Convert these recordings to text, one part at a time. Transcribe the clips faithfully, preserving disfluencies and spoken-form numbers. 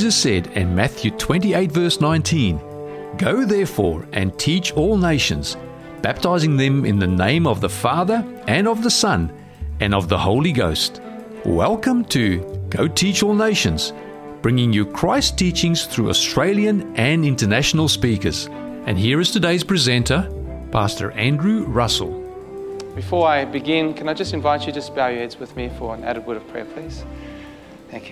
Jesus said in Matthew twenty-eight verse nineteen, "Go therefore and teach all nations, baptizing them in the name of the Father and of the Son and of the Holy Ghost." Welcome to Go Teach All Nations, bringing you Christ teachings through Australian and international speakers. And here is today's presenter, Pastor Andrew Russell. Before I begin, can I just invite you to just bow your heads with me for an added word of prayer, please? Thank you.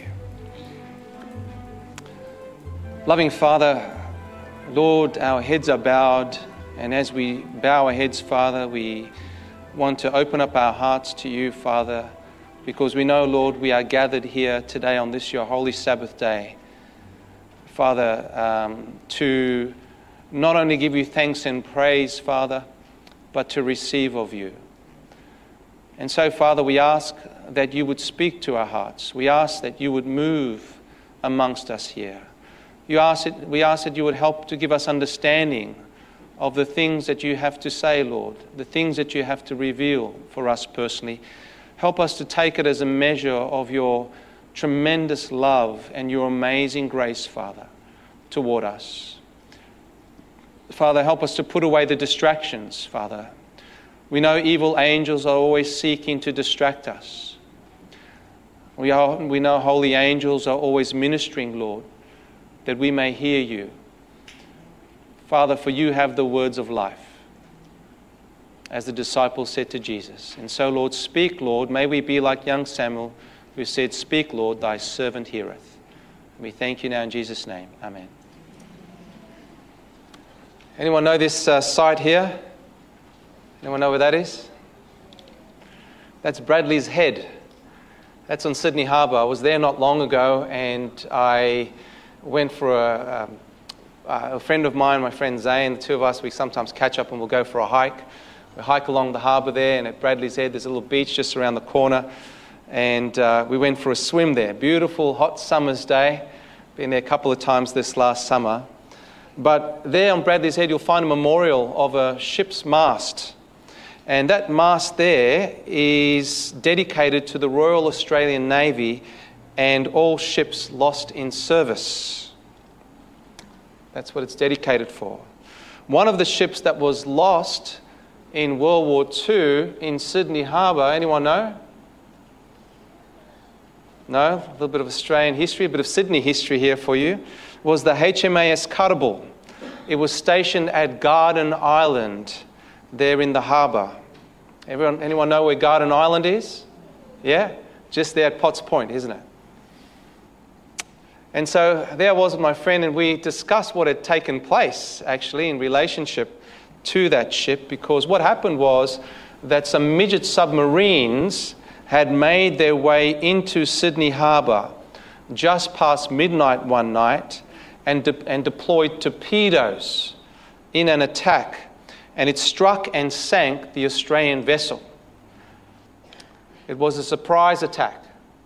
Loving Father, Lord, our heads are bowed, and as we bow our heads, Father, we want to open up our hearts to you, Father, because we know, Lord, we are gathered here today on this your holy Sabbath day, Father, um, to not only give you thanks and praise, Father, but to receive of you. And so, Father, we ask that you would speak to our hearts. We ask that you would move amongst us here. You ask it, we ask that you would help to give us understanding of the things that you have to say, Lord, the things that you have to reveal for us personally. Help us to take it as a measure of your tremendous love and your amazing grace, Father, toward us. Father, help us to put away the distractions, Father. We know evil angels are always seeking to distract us. We, are, we know holy angels are always ministering, Lord, that we may hear you. Father, for you have the words of life, as the disciples said to Jesus. And so, Lord, speak, Lord. May we be like young Samuel, who said, "Speak, Lord, thy servant heareth." And we thank you now in Jesus' name. Amen. Anyone know this uh, site here? Anyone know where that is? That's Bradley's Head. That's on Sydney Harbour. I was there not long ago, and I went for a, um, a friend of mine, my friend Zane, the two of us, we sometimes catch up and we'll go for a hike. We hike along the harbour there, and at Bradley's Head there's a little beach just around the corner, and uh, we went for a swim there. Beautiful, hot summer's day. Been there a couple of times this last summer. But there on Bradley's Head you'll find a memorial of a ship's mast. And that mast there is dedicated to the Royal Australian Navy and all ships lost in service. That's what it's dedicated for. One of the ships that was lost in World War Two in Sydney Harbour, anyone know? No? A little bit of Australian history, a bit of Sydney history here for you. Was the H M A S Cuttable. It was stationed at Garden Island, there in the harbour. Everyone, anyone know where Garden Island is? Yeah? Just there at Potts Point, isn't it? And so there was my friend, and we discussed what had taken place, actually, in relationship to that ship, because what happened was that some midget submarines had made their way into Sydney Harbour just past midnight one night and, de- and deployed torpedoes in an attack, and it struck and sank the Australian vessel. It was a surprise attack.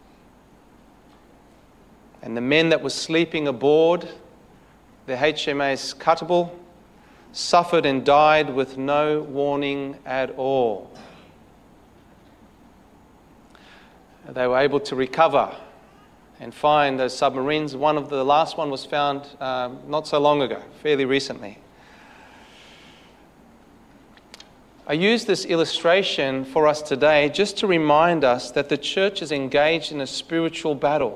And the men that were sleeping aboard the H M A S Cuttable suffered and died with no warning at all. They were able to recover and find those submarines. One of the last one was found um, not so long ago, fairly recently. I use this illustration for us today just to remind us that the church is engaged in a spiritual battle.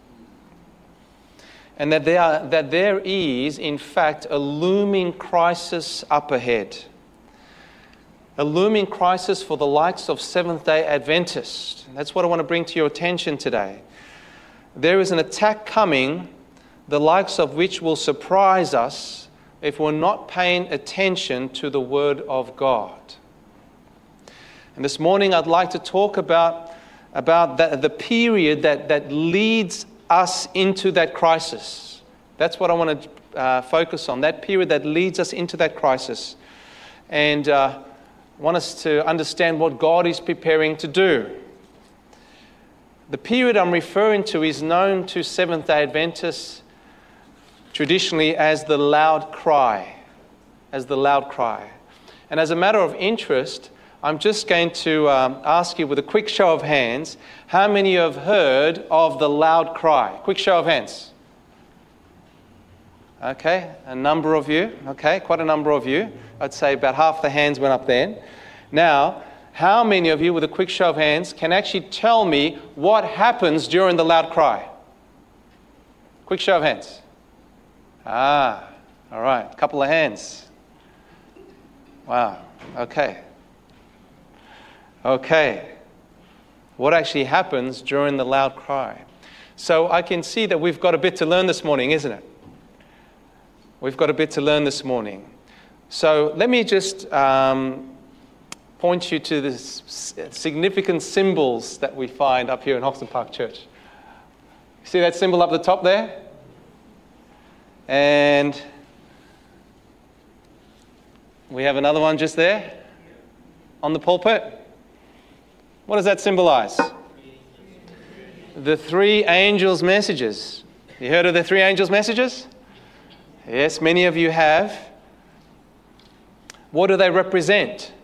And that there, are, that there is, in fact, a looming crisis up ahead. A looming crisis for the likes of Seventh-day Adventists. That's what I want to bring to your attention today. There is an attack coming, the likes of which will surprise us if we're not paying attention to the Word of God. And this morning I'd like to talk about, about the, the period that, that leads us into that crisis. That's what I want to uh, focus on, that period that leads us into that crisis. And uh, I want us to understand what God is preparing to do. The period I'm referring to is known to Seventh-day Adventists traditionally as the loud cry, as the loud cry. And as a matter of interest, I'm just going to um, ask you with a quick show of hands, how many have heard of the loud cry? Quick show of hands. Okay, a number of you. Okay, quite a number of you. I'd say about half the hands went up then. Now, how many of you, with a quick show of hands, can actually tell me what happens during the loud cry? Quick show of hands. Ah, all right, a couple of hands. Wow, okay. Okay. What actually happens during the loud cry? So I can see that we've got a bit to learn this morning, isn't it? We've got a bit to learn this morning. So let me just um, point you to the significant symbols that we find up here in Hoxton Park Church. See that symbol up the top there? And we have another one just there on the pulpit. What does that symbolize? The three angels' messages. You heard of the three angels' messages? Yes, many of you have. What do they represent?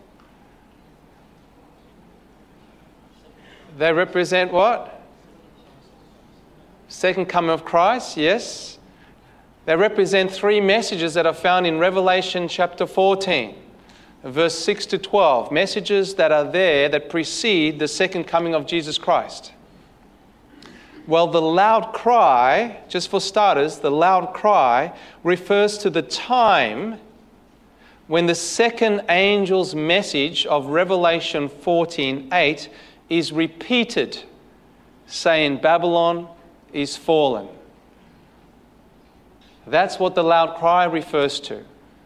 They represent what? Second coming of Christ, yes. They represent three messages that are found in Revelation chapter fourteen, verse six to twelve. Messages that are there that precede the second coming of Jesus Christ. Well, the loud cry, just for starters, the loud cry refers to the time when the second angel's message of Revelation fourteen eight is repeated, saying Babylon is fallen. That's what the loud cry refers to.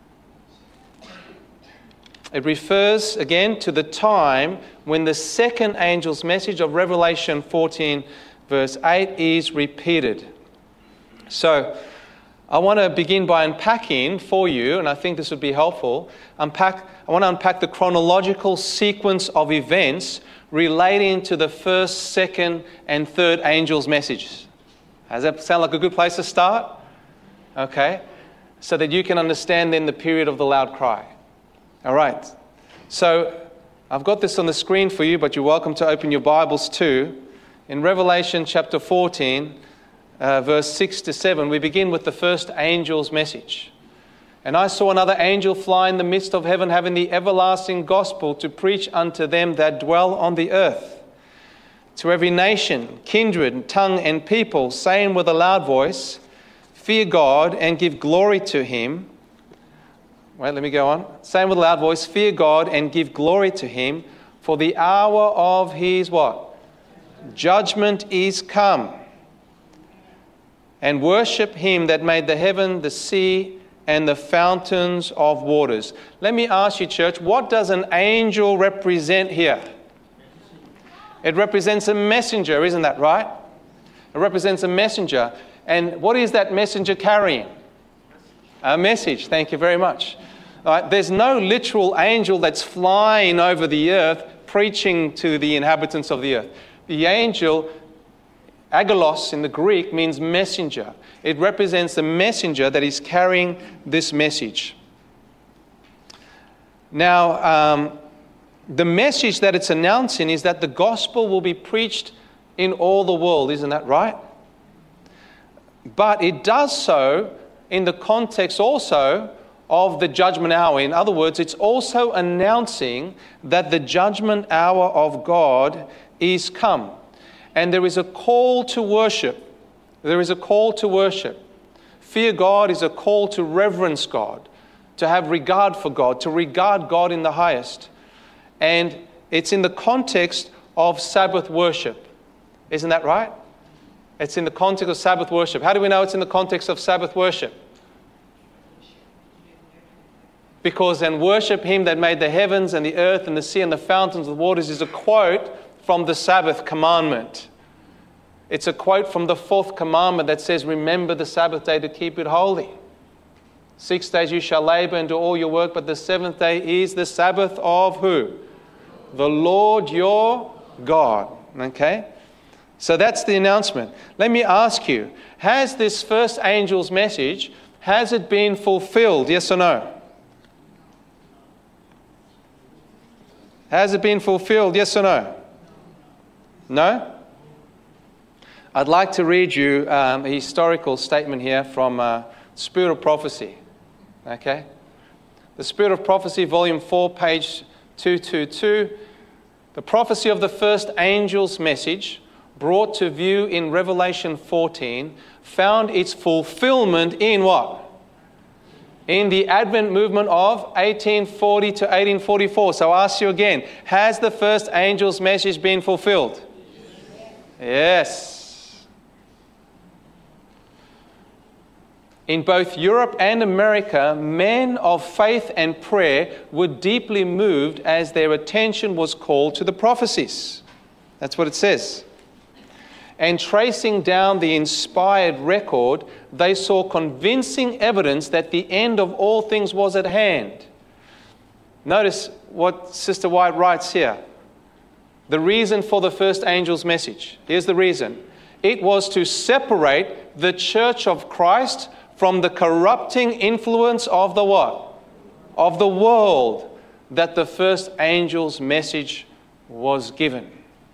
It refers, again, to the time when the second angel's message of Revelation fourteen, verse eight, is repeated. So, I want to begin by unpacking for you, and I think this would be helpful, unpack, I want to unpack the chronological sequence of events relating to the first, second, and third angel's messages. Does that sound like a good place to start? Okay, so that you can understand then the period of the loud cry. All right, so I've got this on the screen for you, but you're welcome to open your Bibles too. In Revelation chapter fourteen, uh, verse six to seven, we begin with the first angel's message. And I saw another angel fly in the midst of heaven, having the everlasting gospel to preach unto them that dwell on the earth, to every nation, kindred, tongue, and people, saying with a loud voice, fear God and give glory to him. Wait, let me go on. Saying with a loud voice, fear God and give glory to him, for the hour of his what? Judgment is come. And worship him that made the heaven, the sea, and the fountains of waters. Let me ask you, church, what does an angel represent here? It represents a messenger, isn't that right? It represents a messenger. And what is that messenger carrying? A message. Thank you very much. All right, there's no literal angel that's flying over the earth preaching to the inhabitants of the earth. The angel, agelos in the Greek, means messenger. It represents the messenger that is carrying this message. Now, um, the message that it's announcing is that the gospel will be preached in all the world. Isn't that right? But it does so in the context also of the judgment hour. In other words, it's also announcing that the judgment hour of God is come. And there is a call to worship. There is a call to worship. Fear God is a call to reverence God, to have regard for God, to regard God in the highest. And it's in the context of Sabbath worship. Isn't that right? It's in the context of Sabbath worship. How do we know it's in the context of Sabbath worship? Because then worship him that made the heavens and the earth and the sea and the fountains of the waters is a quote from the Sabbath commandment. It's a quote from the fourth commandment that says, remember the Sabbath day to keep it holy. Six days you shall labor and do all your work, but the seventh day is the Sabbath of who? The Lord your God. Okay? So that's the announcement. Let me ask you, has this first angel's message, has it been fulfilled? Yes or no? Has it been fulfilled? Yes or no? No? I'd like to read you um, a historical statement here from uh, Spirit of Prophecy. Okay? The Spirit of Prophecy, Volume four, page two twenty-two. The prophecy of the first angel's message, brought to view in Revelation fourteen, found its fulfillment in what? In the Advent movement of eighteen forty to eighteen forty-four. So I ask you again, has the first angel's message been fulfilled? Yes. In both Europe and America, men of faith and prayer were deeply moved as their attention was called to the prophecies. That's what it says. And tracing down the inspired record, they saw convincing evidence that the end of all things was at hand. Notice what Sister White writes here. The reason for the first angel's message. Here's the reason. It was to separate the Church of Christ from the corrupting influence of the what? Of the world that the first angel's message was given.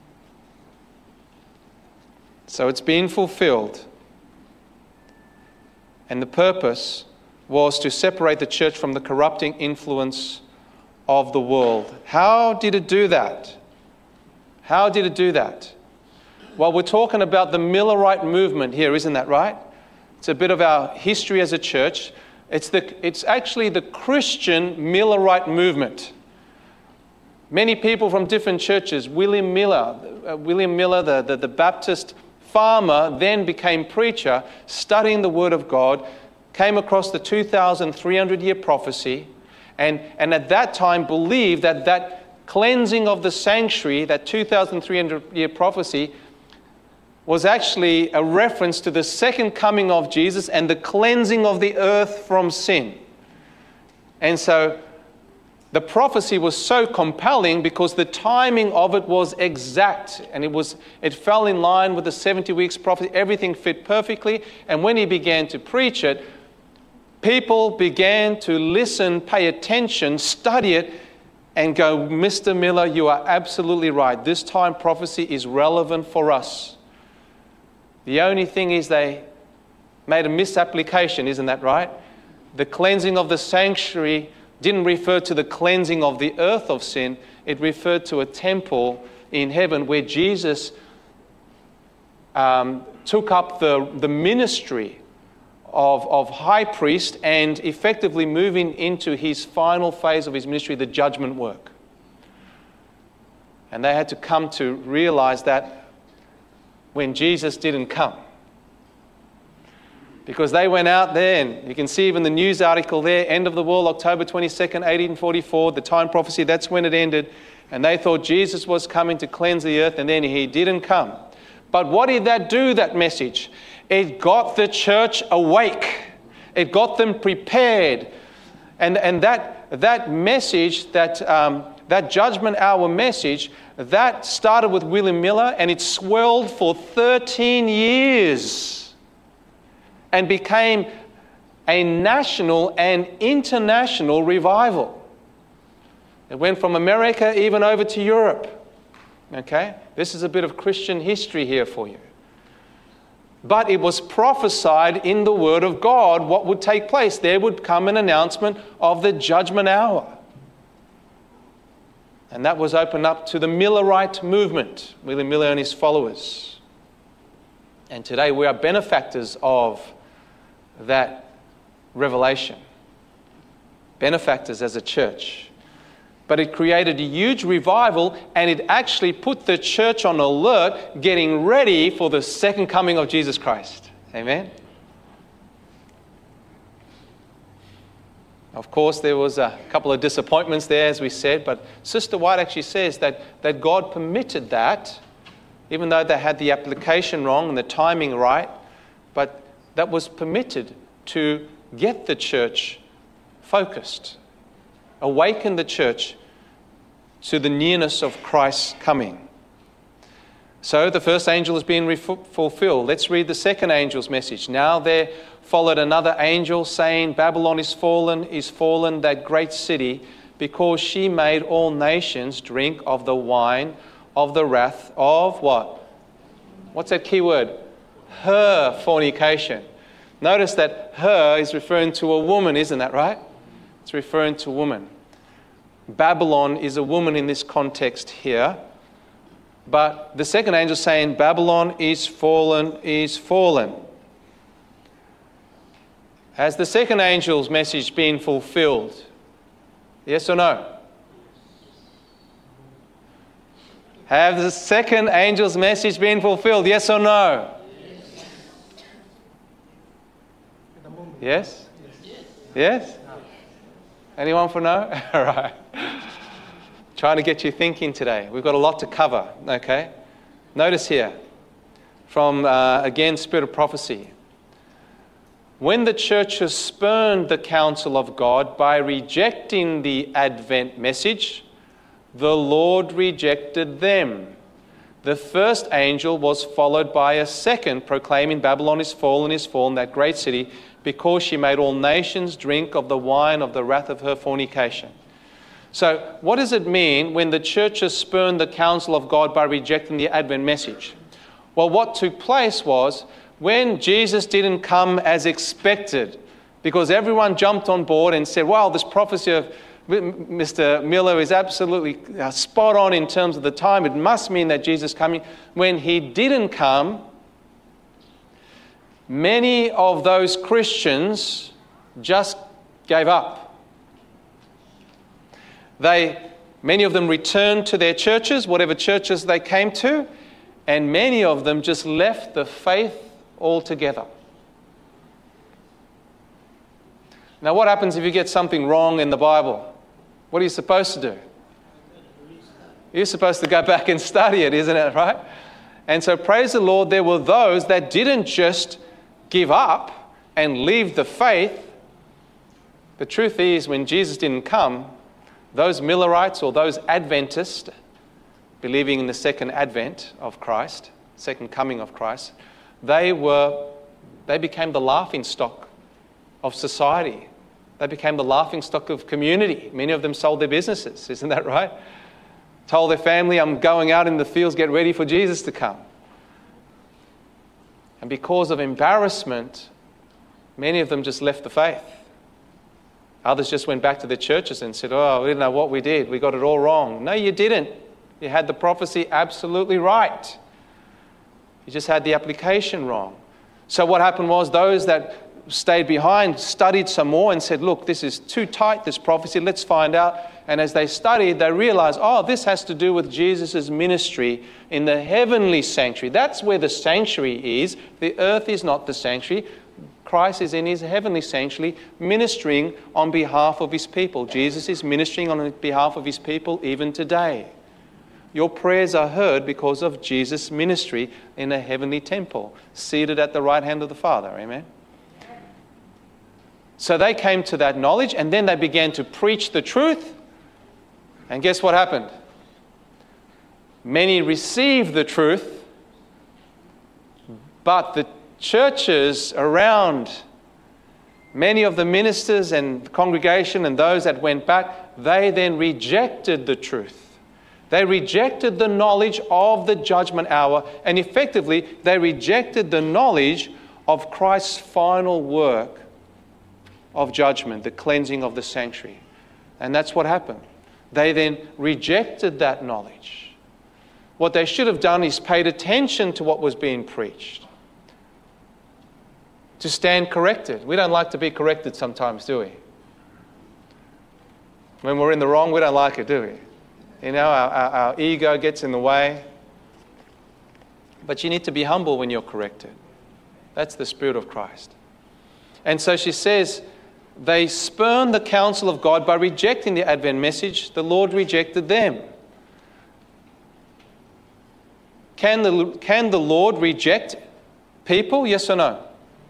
So it's been fulfilled. And the purpose was to separate the church from the corrupting influence of the world. How did it do that? How did it do that? Well, we're talking about the Millerite movement here, isn't that right? It's a bit of our history as a church. It's, the, it's actually the Christian Millerite movement. Many people from different churches, William Miller, uh, William Miller, the, the, the Baptist farmer, then became preacher, studying the Word of God, came across the two thousand three hundred year prophecy, and, and at that time believed that that cleansing of the sanctuary, that two thousand three hundred year prophecy, was actually a reference to the second coming of Jesus and the cleansing of the earth from sin. And so the prophecy was so compelling because the timing of it was exact, and it was it fell in line with the seventy weeks prophecy. Everything fit perfectly. And when he began to preach it, people began to listen, pay attention, study it, and go, Mister Miller, you are absolutely right. This time prophecy is relevant for us. The only thing is they made a misapplication, isn't that right? The cleansing of the sanctuary didn't refer to the cleansing of the earth of sin. It referred to a temple in heaven where Jesus um, took up the, the ministry of, of high priest and effectively moving into his final phase of his ministry, the judgment work. And they had to come to realize that when Jesus didn't come. Because they went out there, and you can see even the news article there, end of the world, October twenty-second, eighteen forty-four, the time prophecy, that's when it ended. And they thought Jesus was coming to cleanse the earth, and then he didn't come. But what did that do, that message? It got the church awake. It got them prepared. And, and that, that message, that, um, that judgment hour message, that started with William Miller, and it swelled for thirteen years and became a national and international revival. It went from America even over to Europe. Okay? This is a bit of Christian history here for you. But it was prophesied in the Word of God what would take place. There would come an announcement of the judgment hour. And that was opened up to the Millerite movement, William Miller and his followers. And today we are benefactors of that revelation. Benefactors as a church. But it created a huge revival, and it actually put the church on alert, getting ready for the second coming of Jesus Christ. Amen? Of course, there was a couple of disappointments there, as we said, but Sister White actually says that, that God permitted that, even though they had the application wrong and the timing right, but that was permitted to get the church focused, awaken the church to the nearness of Christ's coming. So the first angel has been ref- fulfilled. Let's read the second angel's message. Now there followed another angel saying, Babylon is fallen, is fallen, that great city, because she made all nations drink of the wine of the wrath of what? What's that key word? Her fornication. Notice that her is referring to a woman, isn't that right? It's referring to a woman. Babylon is a woman in this context here. But the second angel is saying, Babylon is fallen, is fallen. Has the second angel's message been fulfilled? Yes or no? Have the second angel's message been fulfilled? Yes or no? Yes? Yes? Yes? Anyone for no? All right. Trying to get you thinking today. We've got a lot to cover, okay? Notice here, from, uh, again, Spirit of Prophecy. When the churches spurned the counsel of God by rejecting the Advent message, the Lord rejected them. The first angel was followed by a second, proclaiming Babylon is fallen, is fallen, that great city, because she made all nations drink of the wine of the wrath of her fornication. So, what does it mean when the churches spurned the counsel of God by rejecting the Advent message? Well, what took place was, when Jesus didn't come as expected, because everyone jumped on board and said, wow, this prophecy of Mister Miller is absolutely spot on in terms of the time. It must mean that Jesus is coming. When he didn't come, many of those Christians just gave up. They, many of them returned to their churches, whatever churches they came to, and many of them just left the faith altogether. Now, what happens if you get something wrong in the Bible? What are you supposed to do? You're supposed to go back and study it, isn't it, right? And so, praise the Lord, there were those that didn't just give up and leave the faith. The truth is, when Jesus didn't come, those Millerites or those Adventists, believing in the second advent of Christ, second coming of Christ, they were, they became the laughing stock of society. They became the laughing stock of community. Many of them sold their businesses, isn't that right? Told their family, I'm going out in the fields, get ready for Jesus to come. And because of embarrassment, many of them just left the faith. Others just went back to their churches and said, oh, we didn't know what we did. We got it all wrong. No, you didn't. You had the prophecy absolutely right. You just had the application wrong. So what happened was those that stayed behind studied some more and said, look, this is too tight, this prophecy, let's find out. And as they studied, they realized, oh, this has to do with Jesus' ministry in the heavenly sanctuary. That's where the sanctuary is. The earth is not the sanctuary. Christ is in his heavenly sanctuary ministering on behalf of his people. Jesus is ministering on behalf of his people even today. Your prayers are heard because of Jesus' ministry in a heavenly temple, seated at the right hand of the Father. Amen? So they came to that knowledge, and then they began to preach the truth. And guess what happened? Many received the truth, but the churches around, many of the ministers and congregation and those that went back, they then rejected the truth. They rejected the knowledge of the judgment hour, and effectively they rejected the knowledge of Christ's final work of judgment, the cleansing of the sanctuary. And that's what happened. They then rejected that knowledge. What they should have done is paid attention to what was being preached, to stand corrected. We don't like to be corrected sometimes, do we? When we're in the wrong, we don't like it, do we? You know, our, our, our ego gets in the way. But you need to be humble when you're corrected. That's the Spirit of Christ. And so she says, they spurned the counsel of God by rejecting the Advent message. The Lord rejected them. Can the, can the Lord reject people? Yes or no?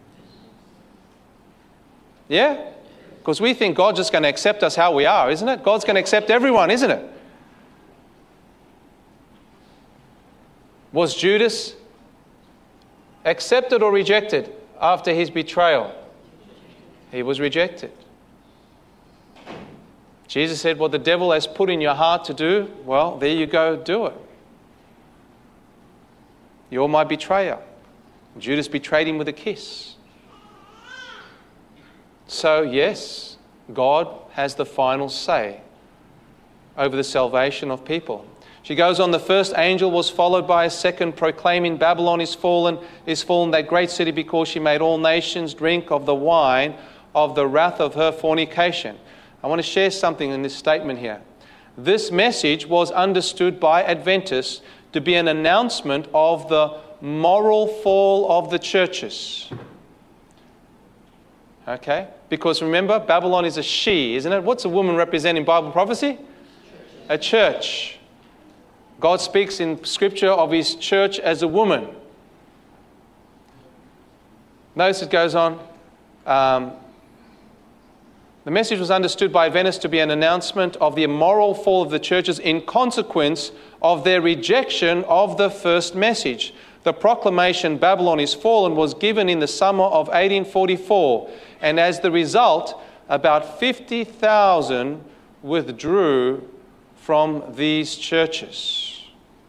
Yeah? Because we think God's just going to accept us how we are, isn't it? God's going to accept everyone, isn't it? Was Judas accepted or rejected after his betrayal? He was rejected. Jesus said, what the devil has put in your heart to do, well, there you go, do it. You're my betrayer. Judas betrayed him with a kiss. So yes, God has the final say over the salvation of people. She goes on, the first angel was followed by a second, proclaiming, Babylon is fallen, is fallen, that great city, because she made all nations drink of the wine of the wrath of her fornication. I want to share something in this statement here. This message was understood by Adventists to be an announcement of the moral fall of the churches. Okay? Because remember, Babylon is a she, isn't it? What's a woman represent in Bible prophecy? A church. God speaks in Scripture of His church as a woman. Notice it goes on. Um, the message was understood by Adventists to be an announcement of the immoral fall of the churches in consequence of their rejection of the first message. The proclamation, Babylon is fallen, was given in the summer of eighteen forty-four. And as the result, about fifty thousand withdrew from these churches.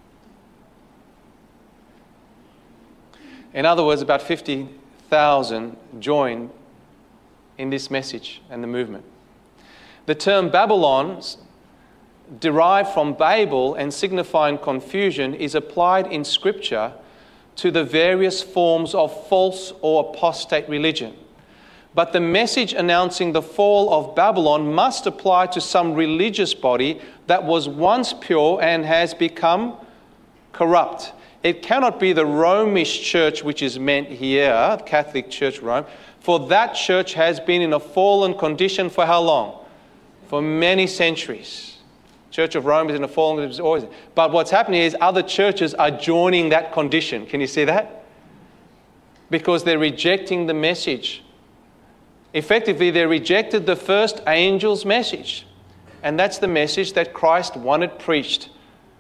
In other words, about fifty thousand joined in this message and the movement. The term Babylon, derived from Babel and signifying confusion, is applied in Scripture to the various forms of false or apostate religion. But the message announcing the fall of Babylon must apply to some religious body that was once pure and has become corrupt. It cannot be the Romish church which is meant here, Catholic Church Rome, for that church has been in a fallen condition for how long? For many centuries. Church of Rome is in a fallen condition. But what's happening is other churches are joining that condition. Can you see that? Because they're rejecting the message. Effectively, they rejected the first angel's message. And that's the message that Christ wanted preached.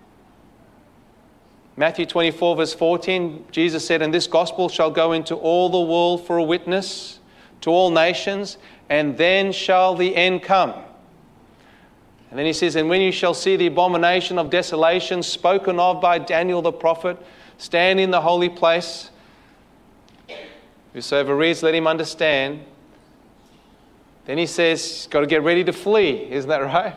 Matthew twenty-four, verse fourteen, Jesus said, and this gospel shall go into all the world for a witness to all nations, and then shall the end come. And then he says, and when you shall see the abomination of desolation spoken of by Daniel the prophet, stand in the holy place. Whosoever reads, let him understand. Then he says, got to get ready to flee. Isn't that right?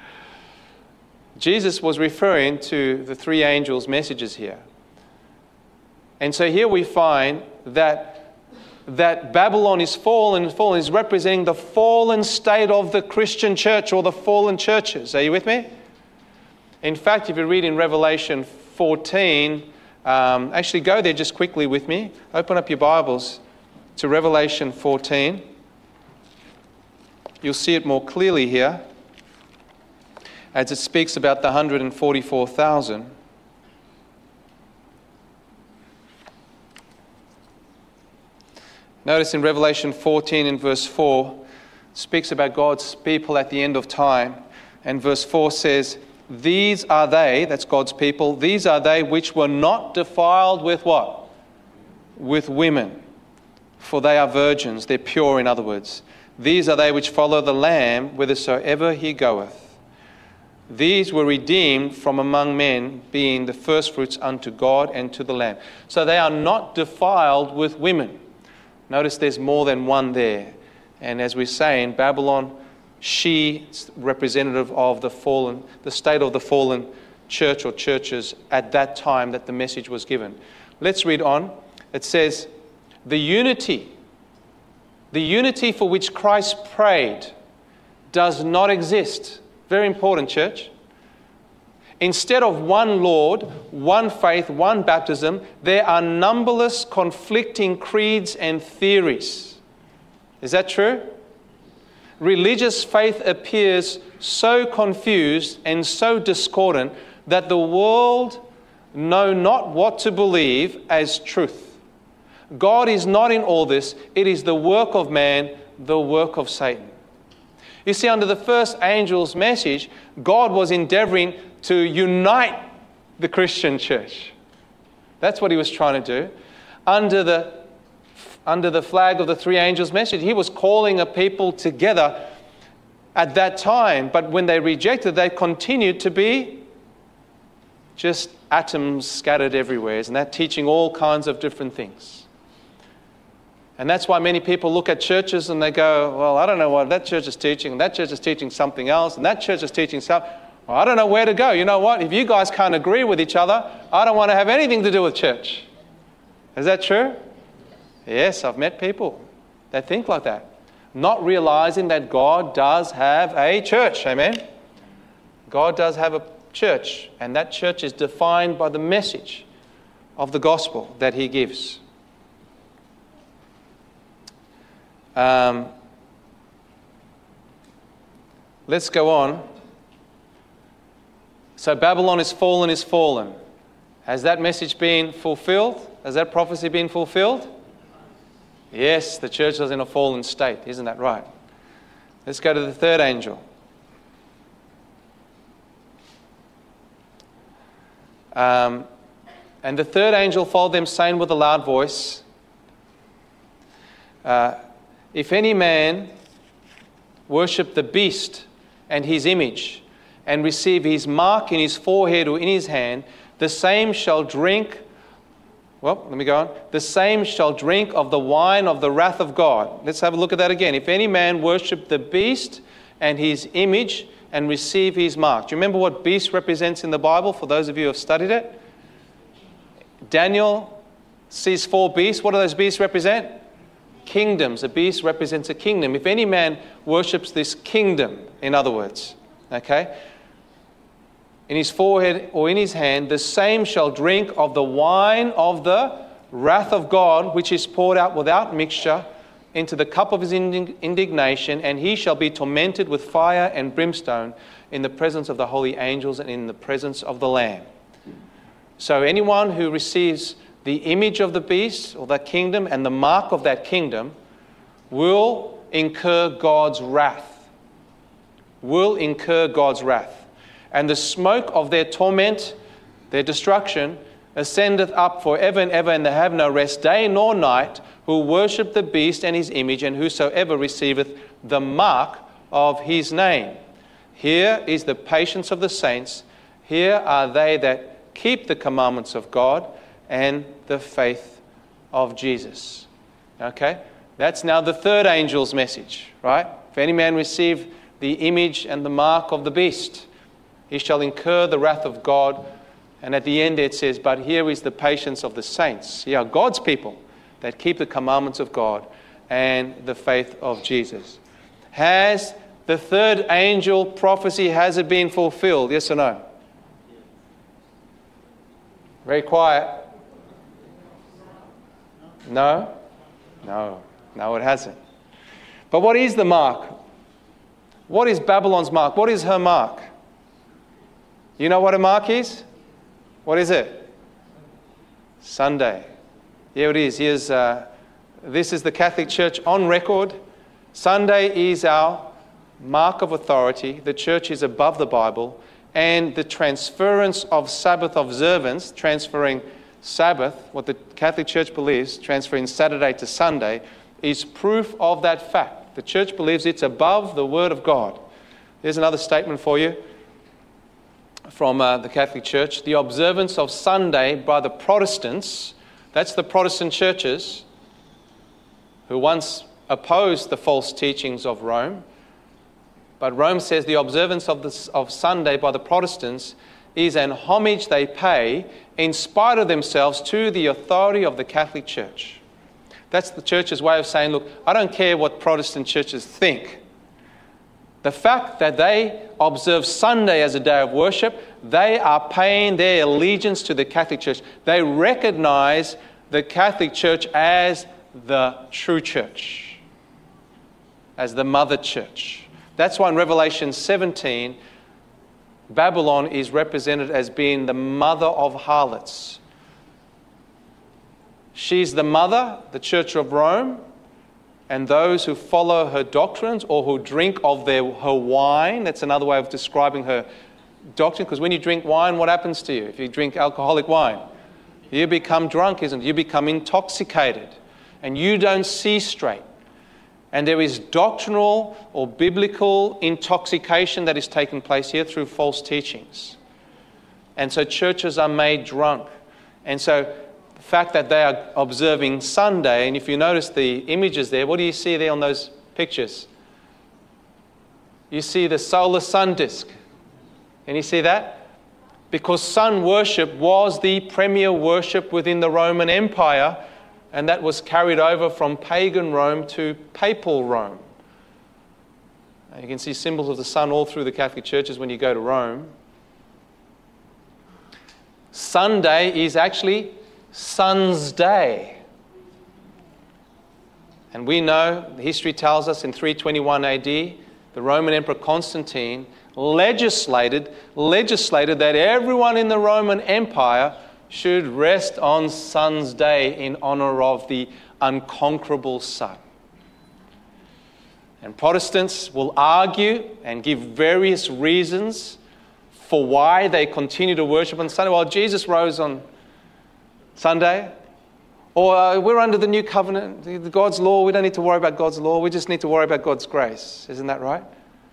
Jesus was referring to the three angels' messages here. And so here we find that, that Babylon is fallen, fallen is representing the fallen state of the Christian church or the fallen churches. Are you with me? In fact, if you read in Revelation fourteen, um, actually go there just quickly with me. Open up your Bibles to Revelation fourteen. You'll see it more clearly here as it speaks about the one hundred forty-four thousand. Notice in Revelation fourteen in verse four, it speaks about God's people at the end of time. And verse four says, these are they, that's God's people, these are they which were not defiled with what? With women. For they are virgins, they're pure in other words. These are they which follow the Lamb whithersoever he goeth. These were redeemed from among men, being the firstfruits unto God and to the Lamb. So they are not defiled with women. Notice there's more than one there. And as we say in Babylon, she is representative of the fallen, the state of the fallen church or churches at that time that the message was given. Let's read on. It says, the unity, the unity for which Christ prayed does not exist. Very important, church. Instead of one Lord, one faith, one baptism, there are numberless conflicting creeds and theories. Is that true? Religious faith appears so confused and so discordant that the world know not what to believe as truth. God is not in all this. It is the work of man, the work of Satan. You see, under the first angel's message, God was endeavoring to unite the Christian church. That's what he was trying to do. Under the, under the flag of the three angels' message, he was calling a people together at that time. But when they rejected, they continued to be just atoms scattered everywhere. Isn't that teaching all kinds of different things? And that's why many people look at churches and they go, well, I don't know what that church is teaching, and that church is teaching something else, and that church is teaching something. Well, I don't know where to go. You know what? If you guys can't agree with each other, I don't want to have anything to do with church. Is that true? Yes, I've met people that think like that, not realizing that God does have a church. Amen? God does have a church, and that church is defined by the message of the gospel that he gives. Um, let's go on. So Babylon is fallen, is fallen. Has that message been fulfilled? Has that prophecy been fulfilled? Yes, the church is in a fallen state. Isn't that right? Let's go to the third angel. Um, and the third angel followed them, saying with a loud voice, uh, if any man worship the beast and his image, and receive his mark in his forehead or in his hand, the same shall drink, well, let me go on. The same shall drink of the wine of the wrath of God. Let's have a look at that again. If any man worship the beast and his image and receive his mark. Do you remember what beast represents in the Bible, for those of you who have studied it? Daniel sees four beasts. What do those beasts represent? Kingdoms. A beast represents a kingdom. If any man worships this kingdom, in other words, okay, in his forehead or in his hand, the same shall drink of the wine of the wrath of God, which is poured out without mixture into the cup of his indignation, and he shall be tormented with fire and brimstone in the presence of the holy angels and in the presence of the Lamb. So anyone who receives the image of the beast or that kingdom and the mark of that kingdom will incur God's wrath. Will incur God's wrath. And the smoke of their torment, their destruction, ascendeth up forever and ever, and they have no rest, day nor night, who worship the beast and his image, and whosoever receiveth the mark of his name. Here is the patience of the saints. Here are they that keep the commandments of God and the faith of Jesus. Okay? That's now the third angel's message, right? If any man receive the image and the mark of the beast, he shall incur the wrath of God. And at the end it says, but here is the patience of the saints. Here are God's people that keep the commandments of God and the faith of Jesus. Has the third angel prophecy, has it been fulfilled? Yes or no? Very quiet. No? No. No, it hasn't. But what is the mark? What is Babylon's mark? What is her mark? You know what a mark is? What is it? Sunday. Here it is. Here's, uh, this is the Catholic Church on record. Sunday is our mark of authority. The church is above the Bible. And the transference of Sabbath observance, transferring Sabbath, what the Catholic Church believes, transferring Saturday to Sunday, is proof of that fact. The church believes it's above the Word of God. Here's another statement for you from uh, the Catholic Church. The observance of Sunday by the Protestants, that's the Protestant churches who once opposed the false teachings of Rome. But Rome says the observance of, the, of Sunday by the Protestants is an homage they pay in spite of themselves to the authority of the Catholic Church. That's the church's way of saying, look, I don't care what Protestant churches think. The fact that they observe Sunday as a day of worship, they are paying their allegiance to the Catholic Church. They recognize the Catholic Church as the true church, as the mother church. That's why in Revelation seventeen, Babylon is represented as being the mother of harlots. She's the mother, the Church of Rome, and those who follow her doctrines or who drink of their, her wine. That's another way of describing her doctrine, because when you drink wine, what happens to you? If you drink alcoholic wine, you become drunk, isn't it? You become intoxicated, and you don't see straight. And there is doctrinal or biblical intoxication that is taking place here through false teachings. And so churches are made drunk. And so the fact that they are observing Sunday, and if you notice the images there, what do you see there on those pictures? You see the solar sun disk. Can you see that? Because sun worship was the premier worship within the Roman Empire, and that was carried over from pagan Rome to papal Rome. You can see symbols of the sun all through the Catholic churches when you go to Rome. Sunday is actually Sun's Day. And we know, the history tells us in three twenty-one A D, the Roman Emperor Constantine legislated, legislated that everyone in the Roman Empire should rest on Sun's Day in honor of the unconquerable sun. And Protestants will argue and give various reasons for why they continue to worship on Sunday. Well, Jesus rose on Sunday. Or uh, we're under the new covenant, God's law. We don't need to worry about God's law. We just need to worry about God's grace. Isn't that right?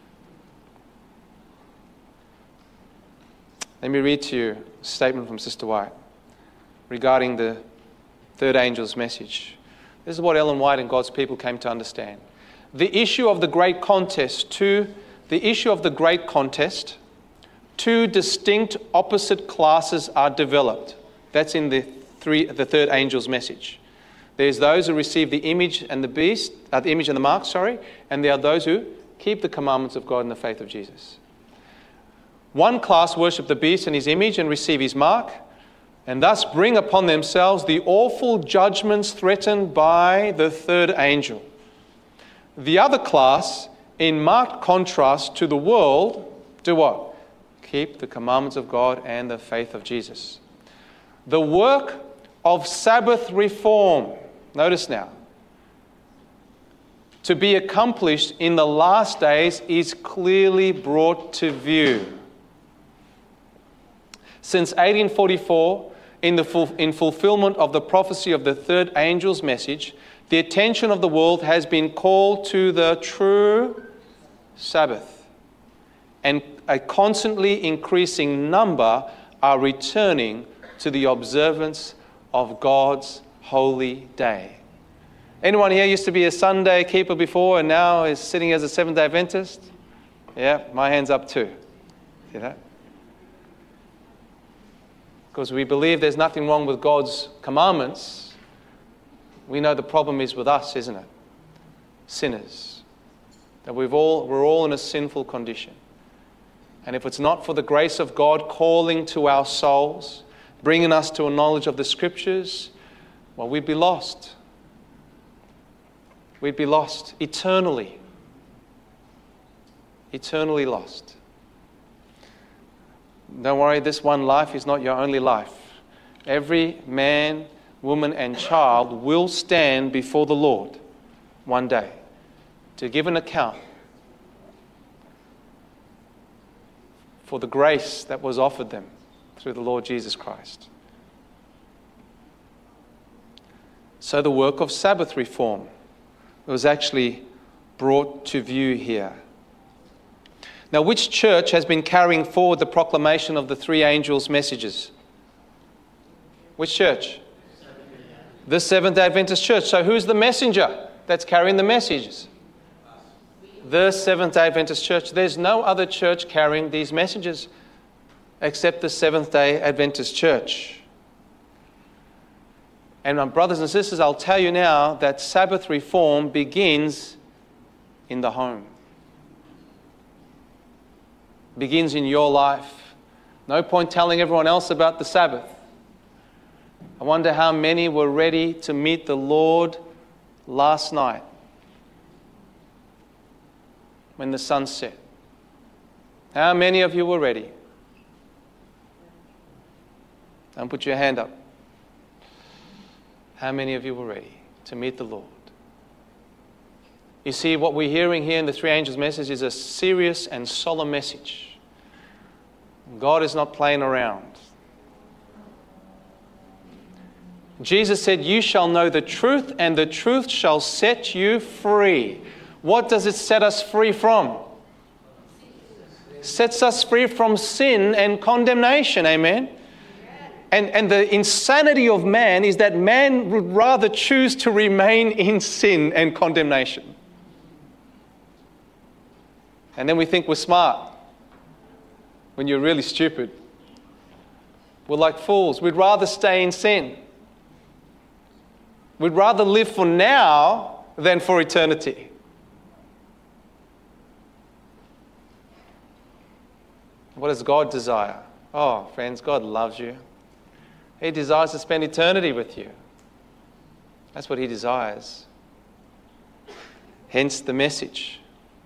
Let me read to you a statement from Sister White regarding the third angel's message. This is what Ellen White and God's people came to understand. The issue of the great contest, two, the issue of the great contest, two distinct opposite classes are developed. That's in the three, the third angel's message. There's those who receive the image and the beast, uh, the image and the mark, sorry, and there are those who keep the commandments of God in the faith of Jesus. One class worship the beast and his image and receive his mark, and thus bring upon themselves the awful judgments threatened by the third angel. The other class, in marked contrast to the world, do what? Keep the commandments of God and the faith of Jesus. The work of Sabbath reform, notice now, to be accomplished in the last days is clearly brought to view. Since eighteen forty-four, in, the full, in fulfillment of the prophecy of the third angel's message, the attention of the world has been called to the true Sabbath, and a constantly increasing number are returning to the observance of God's holy day. Anyone here used to be a Sunday keeper before and now is sitting as a Seventh-day Adventist? Yeah, my hand's up too. See that? Because we believe there's nothing wrong with God's commandments. We know the problem is with us, isn't it? Sinners. That we've all, we're all in a sinful condition. And if it's not for the grace of God calling to our souls, bringing us to a knowledge of the Scriptures, well, we'd be lost. We'd be lost eternally. Eternally lost. Don't worry, this one life is not your only life. Every man, woman, and child will stand before the Lord one day to give an account for the grace that was offered them through the Lord Jesus Christ. So the work of Sabbath reform was actually brought to view here. Now, which church has been carrying forward the proclamation of the three angels' messages? Which church? The Seventh-day Adventist Church. So who's the messenger that's carrying the messages? The Seventh-day Adventist Church. There's no other church carrying these messages except the Seventh-day Adventist Church. And my brothers and sisters, I'll tell you now that Sabbath reform begins in the home. Begins in your life. No point telling everyone else about the Sabbath. I wonder how many were ready to meet the Lord last night when the sun set. How many of you were ready? Don't put your hand up. How many of you were ready to meet the Lord? You see, what we're hearing here in the three angels' message is a serious and solemn message. God is not playing around. Jesus said, "You shall know the truth, and the truth shall set you free." What does it set us free from? Sets us free from sin and condemnation. Amen? And, and the insanity of man is that man would rather choose to remain in sin and condemnation. And then we think we're smart when you're really stupid. We're like fools. We'd rather stay in sin. We'd rather live for now than for eternity. What does God desire? Oh, friends, God loves you. He desires to spend eternity with you. That's what He desires. Hence the message.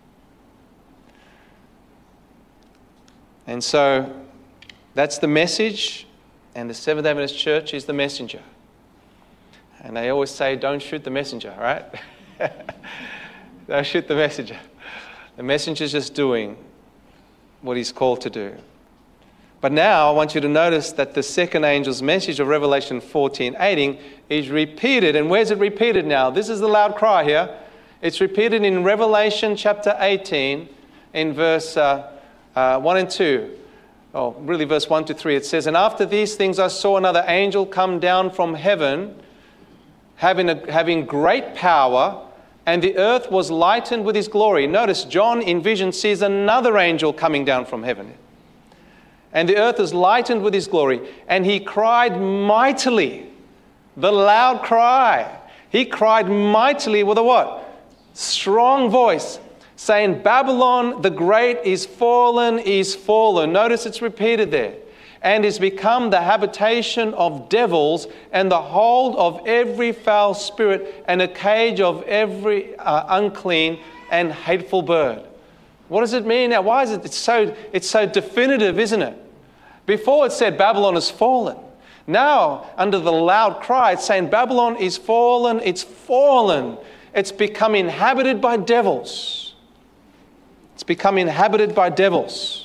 And so that's the message, and the Seventh-day Adventist Church is the messenger. And they always say, don't shoot the messenger, right? Don't shoot the messenger. The messenger's just doing what he's called to do. But now I want you to notice that the second angel's message of Revelation fourteen eighteen is repeated. And where's it repeated now? This is the loud cry here. It's repeated in Revelation chapter eighteen in verse uh, uh, one and two. Oh, really verse one to three. It says, and after these things I saw another angel come down from heaven, having, a, having great power, and the earth was lightened with his glory. Notice John in vision sees another angel coming down from heaven. And the earth is lightened with his glory. And he cried mightily, the loud cry. He cried mightily with a what? Strong voice, saying, Babylon the great is fallen, is fallen. Notice it's repeated there. And is become the habitation of devils, and the hold of every foul spirit, and a cage of every uh, unclean and hateful bird. What does it mean now? Why is it it's so it's so definitive, isn't it? Before it said Babylon is fallen. Now, under the loud cry, it's saying Babylon is fallen, it's fallen. It's become inhabited by devils. It's become inhabited by devils.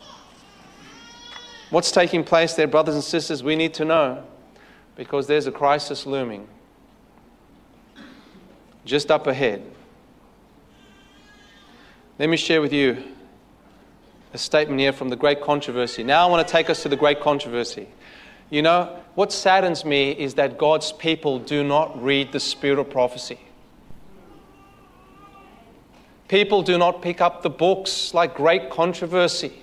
What's taking place there, brothers and sisters, we need to know, because there's a crisis looming just up ahead. Let me share with you a statement here from the Great Controversy. Now I want to take us to the Great Controversy. You know, what saddens me is that God's people do not read the spirit of prophecy. People do not pick up the books like Great Controversy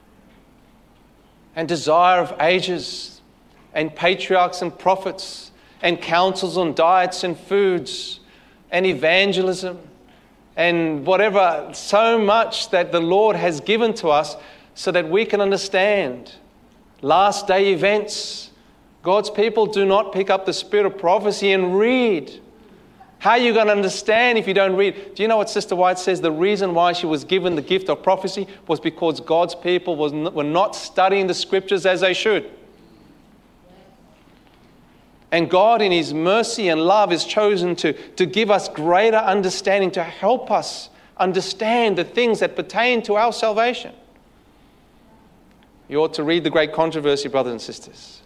and Desire of Ages and Patriarchs and Prophets and Counsels on Diets and Foods and Evangelism and whatever, so much that the Lord has given to us so that we can understand last day events. God's people do not pick up the spirit of prophecy and read. How are you going to understand if you don't read? Do you know what Sister White says? The reason why she was given the gift of prophecy was because God's people was n- were not studying the scriptures as they should. And God in His mercy and love has chosen to, to give us greater understanding, to help us understand the things that pertain to our salvation. You ought to read the Great Controversy, brothers and sisters.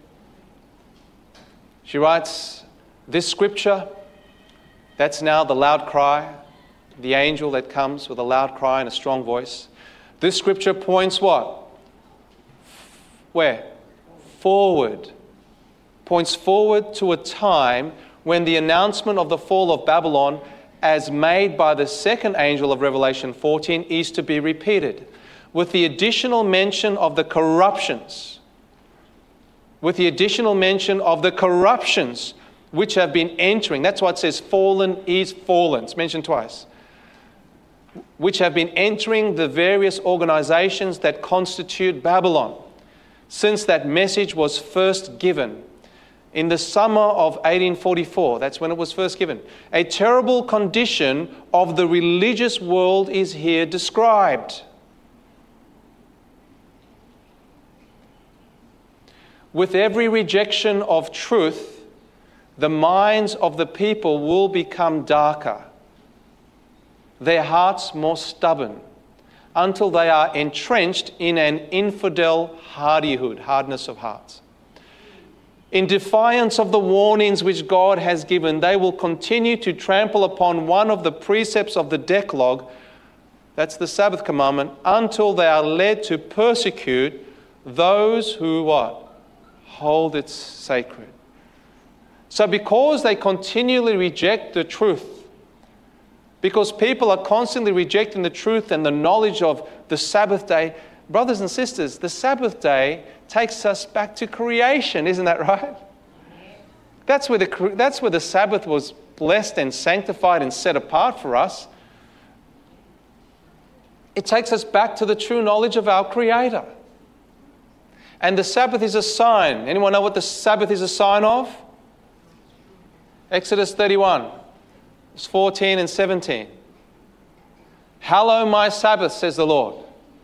She writes, this scripture, that's now the loud cry, the angel that comes with a loud cry and a strong voice. This scripture points what? Where? Forward. Points forward to a time when the announcement of the fall of Babylon, as made by the second angel of Revelation fourteen, is to be repeated, with the additional mention of the corruptions, with the additional mention of the corruptions which have been entering. That's why it says fallen is fallen. It's mentioned twice. Which have been entering the various organizations that constitute Babylon since that message was first given in the summer of eighteen forty-four. That's when it was first given. A terrible condition of the religious world is here described. With every rejection of truth, the minds of the people will become darker, their hearts more stubborn, until they are entrenched in an infidel hardihood, hardness of hearts. In defiance of the warnings which God has given, they will continue to trample upon one of the precepts of the Decalogue, that's the Sabbath commandment, until they are led to persecute those who what? hold it sacred. So because they continually reject the truth, because people are constantly rejecting the truth and the knowledge of the Sabbath day, brothers and sisters, the Sabbath day takes us back to creation, isn't that right? That's where the, that's where the Sabbath was blessed and sanctified and set apart for us. It takes us back to the true knowledge of our Creator. And the Sabbath is a sign. Anyone know what the Sabbath is a sign of? Exodus thirty-one, verse fourteen and seventeen. Hallow my Sabbath, says the Lord,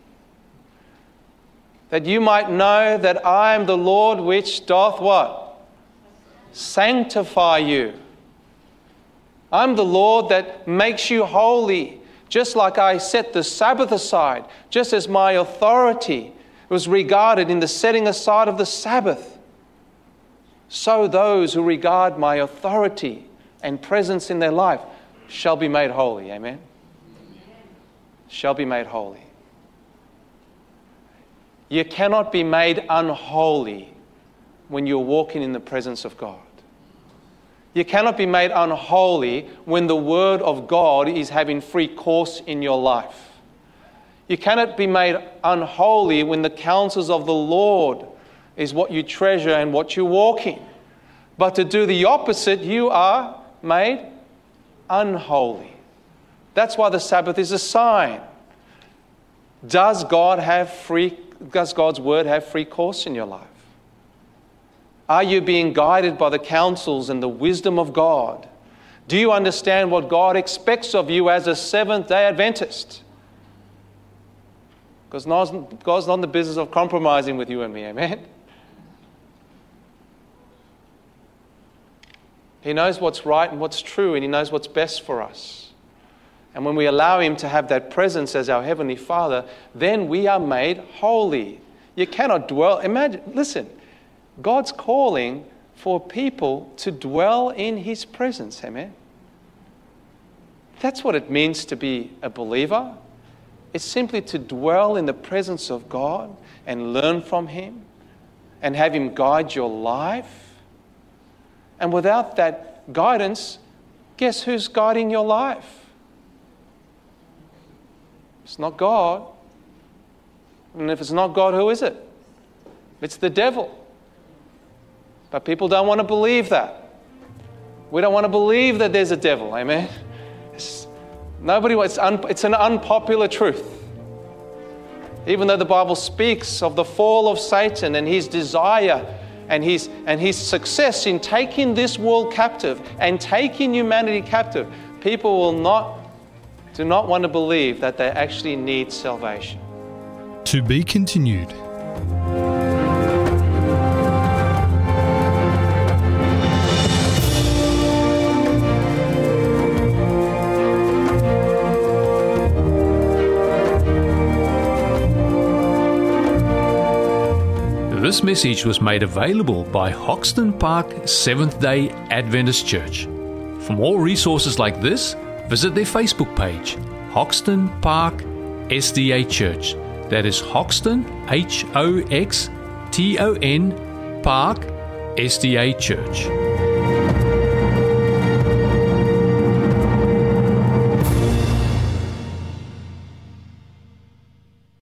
that you might know that I am the Lord which doth what? Sanctify you. I'm the Lord that makes you holy. Just like I set the Sabbath aside, just as my authority was regarded in the setting aside of the Sabbath, so those who regard my authority and presence in their life shall be made holy. Amen? Shall be made holy. You cannot be made unholy when you're walking in the presence of God. You cannot be made unholy when the Word of God is having free course in your life. You cannot be made unholy when the counsels of the Lord is what you treasure and what you walk in. But to do the opposite, you are made unholy. That's why the Sabbath is a sign. Does God have free, does God's Word have free course in your life? Are you being guided by the counsels and the wisdom of God? Do you understand what God expects of you as a Seventh-day Adventist? Because God's not in the business of compromising with you and me, amen? He knows what's right and what's true, and He knows what's best for us. And when we allow Him to have that presence as our Heavenly Father, then we are made holy. You cannot dwell. Imagine, listen, God's calling for people to dwell in His presence, amen? That's what it means to be a believer. It's simply to dwell in the presence of God and learn from Him and have Him guide your life. And without that guidance, guess who's guiding your life? It's not God. And if it's not God, who is it? It's the devil. But people don't want to believe that. We don't want to believe that there's a devil, amen? It's, nobody, it's, un, it's an unpopular truth. Even though the Bible speaks of the fall of Satan and his desire and his, and his success in taking this world captive and taking humanity captive, people will not, do not want to believe that they actually need salvation. To be continued. This message was made available by Hoxton Park Seventh-day Adventist Church. For more resources like this, visit their Facebook page, Hoxton Park S D A Church. That is Hoxton, H O X T O N, Park S D A Church.